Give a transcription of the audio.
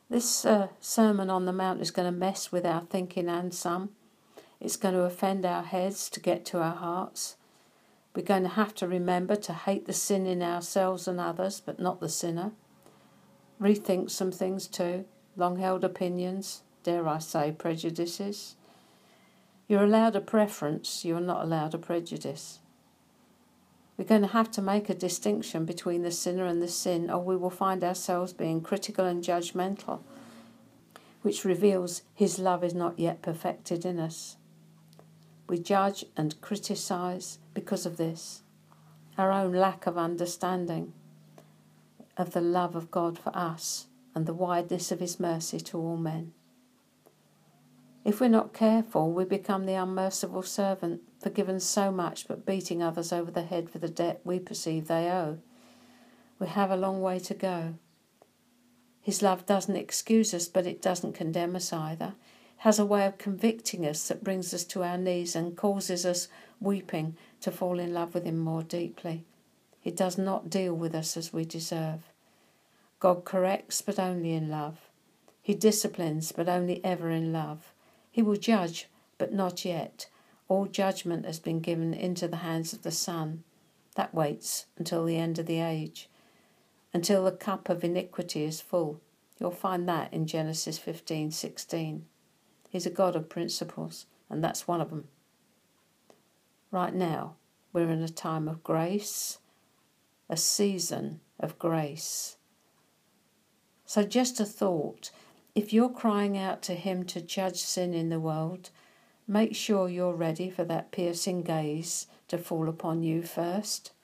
This Sermon on the Mount is going to mess with our thinking and some. It's going to offend our heads to get to our hearts. We're going to have to remember to hate the sin in ourselves and others, but not the sinner. Rethink some things too, long-held opinions, dare I say prejudices. You're allowed a preference, you're not allowed a prejudice. We're going to have to make a distinction between the sinner and the sin, or we will find ourselves being critical and judgmental, which reveals his love is not yet perfected in us. We judge and criticise because of this, our own lack of understanding of the love of God for us and the wideness of his mercy to all men. If we're not careful, we become the unmerciful servant, forgiven so much but beating others over the head for the debt we perceive they owe. We have a long way to go. His love doesn't excuse us, but it doesn't condemn us either. It has a way of convicting us that brings us to our knees and causes us, weeping, to fall in love with him more deeply. He does not deal with us as we deserve. God corrects, but only in love. He disciplines, but only ever in love. He will judge, but not yet. All judgment has been given into the hands of the Son. That waits until the end of the age, until the cup of iniquity is full. You'll find that in Genesis 15:16. He's a God of principles, and that's one of them. Right now, we're in a time of grace, a season of grace. So just a thought, if you're crying out to him to judge sin in the world, make sure you're ready for that piercing gaze to fall upon you first.